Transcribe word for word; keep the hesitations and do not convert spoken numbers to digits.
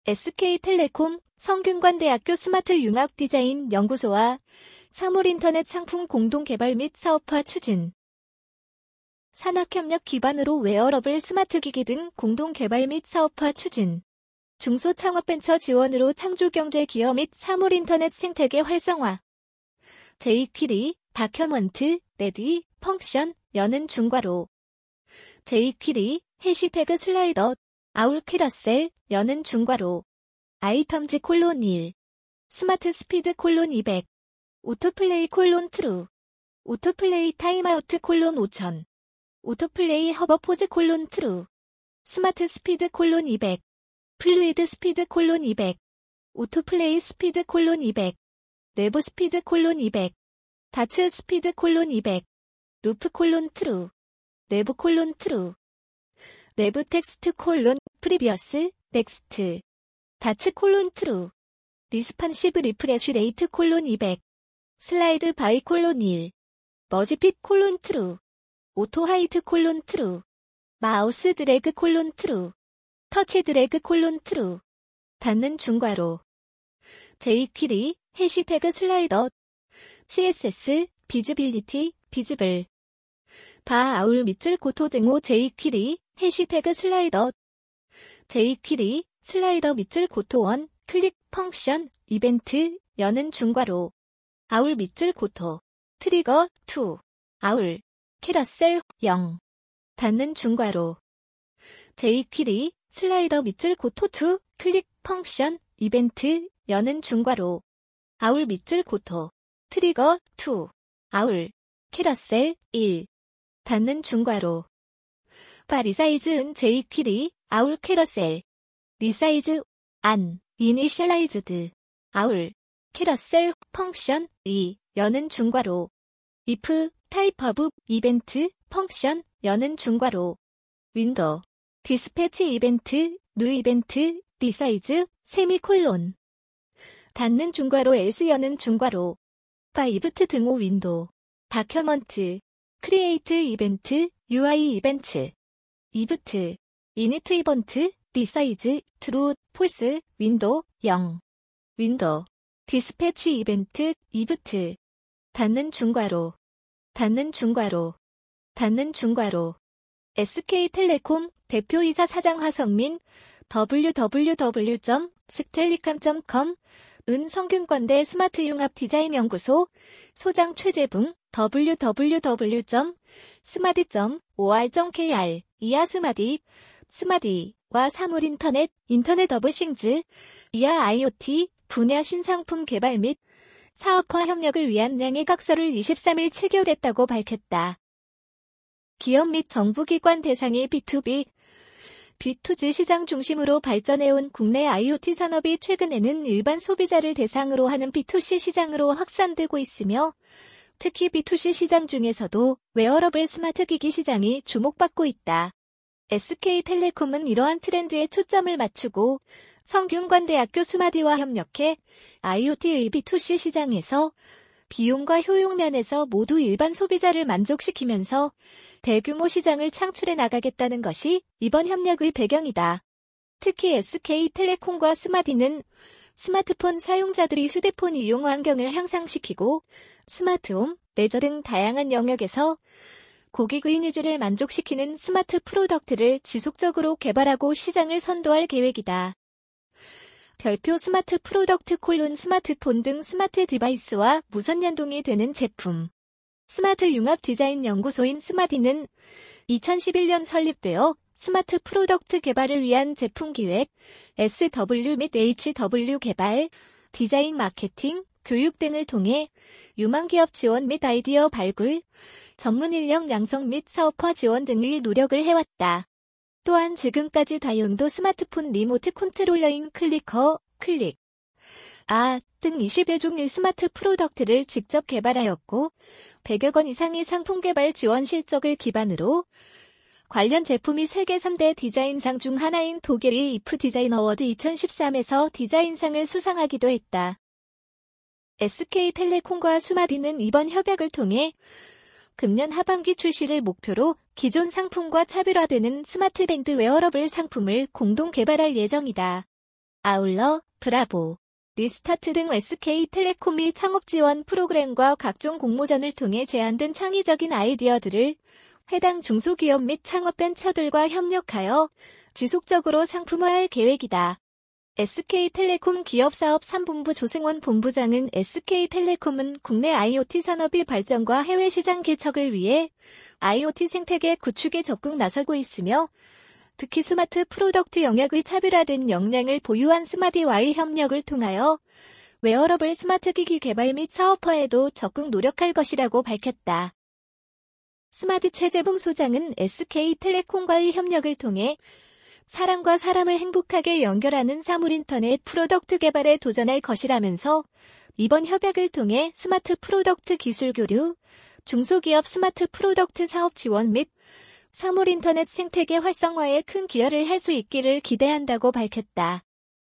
에스케이텔레콤, 성균관대학교 스마트융합디자인 연구소와 사물인터넷 상품 공동개발 및 사업화 추진. 산학협력 기반으로 웨어러블 스마트기기 등 공동개발 및 사업화 추진. 중소창업벤처 지원으로 창조경제기업 및 사물인터넷 생태계 활성화. 제이퀴리, 다큐먼트, 레디, 펑션, 여는 중괄호. 제이퀴리, 해시태그 슬라이더, 아울 캐러셀, 여는 중괄호. 아이텀즈 콜론 일. 스마트 스피드 콜론 이백. 오토플레이 콜론 트루. 오토플레이 타임아우트 콜론 오천. 오토플레이 허버포즈 콜론 트루. 스마트 스피드 콜론 이백. 플루이드 스피드 콜론 이백. 오토플레이 스피드 콜론 이백. 내부 스피드 콜론 이백. 다츠 스피드 콜론 이백. 루프 콜론 트루. 내부 콜론 트루. 내부 텍스트 콜론 프리비어스 넥스트. 다츠 콜론 트루. 리스판시브 리프레쉬 레이트 콜론 이백. 슬라이드 바이 콜론 일. 머지핏 콜론 트루. 오토 하이트 콜론 트루. 마우스 드래그 콜론 트루. 터치 드래그 콜론 트루. 닫는 중괄호. 제이퀴리, 해시태그 슬라이더. 씨에스에스, 비즈빌리티, 비즈블. 바 아울 밑줄 고토 등호 제이퀴리, 해시태그 슬라이더. 제이퀴리, 슬라이더 밑줄 고토 원, 클릭, 펑션, 이벤트, 여는 중괄호. 아울 밑줄 고토. 트리거, 이. 아울. 캐러셀, 영. 닫는 중괄호. 제이퀴리, 슬라이더 밑줄 고토 이, 클릭, 펑션, 이벤트, 여는 중괄호. 아울 밑줄 고토. 트리거, 이. 아울. 캐러셀, 일. 닫는 중괄호. 바 리사이즈은 제이퀴리, 아울 캐러셀. 리사이즈, 안, 이니셜라이즈드. 아울. 캐러셀, 펑션, 이, 여는 중괄호. if, 타입 오브, 이벤트, 펑션, 여는 중괄호. 윈도우. 디스패치 이벤트, 뉴 이벤트, 리사이즈, 세미콜론. 닫는 중괄호 else 여는 중괄호. 바 이브트 등호 윈도우. 다큐먼트. 크리에이트 이벤트, 유아이 이벤트. 이브트. 이니트 이번트, 리사이즈, 트루, 폴스, 윈도우, 영. 윈도우. 디스패치 이벤트, 이브트. 닫는 중괄호. 닫는 중괄호. 닫는 중괄호. 에스케이텔레콤 대표이사 사장 화성민 더블유 더블유 더블유 점 스텔리캄 점 컴 은 성균관대 스마트융합디자인연구소 소장 최재붕 더블유 더블유 더블유 점 스마디 점 오알 점 케이알 이하 스마디 스마디와 사물인터넷 인터넷 오브 싱즈 이하 아이오티 분야 신상품 개발 및 사업화 협력을 위한 양해각서를 이십삼 일 체결했다고 밝혔다. 기업 및 정부기관 대상의 비투비, 비투지 시장 중심으로 발전해온 국내 아이오티 산업이 최근에는 일반 소비자를 대상으로 하는 비투씨 시장으로 확산되고 있으며 특히 비투씨 시장 중에서도 웨어러블 스마트기기 시장이 주목받고 있다. 에스케이텔레콤은 이러한 트렌드에 초점을 맞추고 성균관대학교 스마디와 협력해 아이오티의 비투씨 시장에서 비용과 효용 면에서 모두 일반 소비자를 만족시키면서 대규모 시장을 창출해 나가겠다는 것이 이번 협력의 배경이다. 특히 에스케이텔레콤과 스마디는 스마트폰 사용자들이 휴대폰 이용 환경을 향상시키고 스마트홈, 레저 등 다양한 영역에서 고객의 니즈를 만족시키는 스마트 프로덕트를 지속적으로 개발하고 시장을 선도할 계획이다. 별표 스마트 프로덕트 콜론 스마트폰 등 스마트 디바이스와 무선 연동이 되는 제품. 스마트 융합 디자인 연구소인 스마디는 이천십일 년 설립되어 스마트 프로덕트 개발을 위한 제품 기획, 에스더블유 및 에이치더블유 개발, 디자인 마케팅, 교육 등을 통해 유망 기업 지원 및 아이디어 발굴, 전문 인력 양성 및 사업화 지원 등의 노력을 해왔다. 또한 지금까지 다용도 스마트폰 리모트 컨트롤러인 클리커, 클릭, 아 등 이십여 종의 스마트 프로덕트를 직접 개발하였고 백여 건 이상의 상품 개발 지원 실적을 기반으로 관련 제품이 세계 삼 대 디자인상 중 하나인 독일의 이프 디자인 어워드 이천십삼에서 디자인상을 수상하기도 했다. 에스케이텔레콤과 스마디는 이번 협약을 통해 금년 하반기 출시를 목표로 기존 상품과 차별화되는 스마트밴드 웨어러블 상품을 공동 개발할 예정이다. 아울러 브라보, 리스타트 등 에스케이텔레콤이 창업 지원 프로그램과 각종 공모전을 통해 제안된 창의적인 아이디어들을 해당 중소기업 및 창업벤처들과 협력하여 지속적으로 상품화할 계획이다. 에스케이텔레콤 기업사업 삼 본부 조승원 본부장은 에스케이텔레콤은 국내 아이오티 산업의 발전과 해외 시장 개척을 위해 아이오티 생태계 구축에 적극 나서고 있으며 특히 스마트 프로덕트 영역의 차별화된 역량을 보유한 스마디와의 협력을 통하여 웨어러블 스마트 기기 개발 및 사업화에도 적극 노력할 것이라고 밝혔다. 스마트 최재봉 소장은 에스케이텔레콤과의 협력을 통해 사람과 사람을 행복하게 연결하는 사물인터넷 프로덕트 개발에 도전할 것이라면서 이번 협약을 통해 스마트 프로덕트 기술 교류, 중소기업 스마트 프로덕트 사업 지원 및 사물인터넷 생태계 활성화에 큰 기여를 할 수 있기를 기대한다고 밝혔다.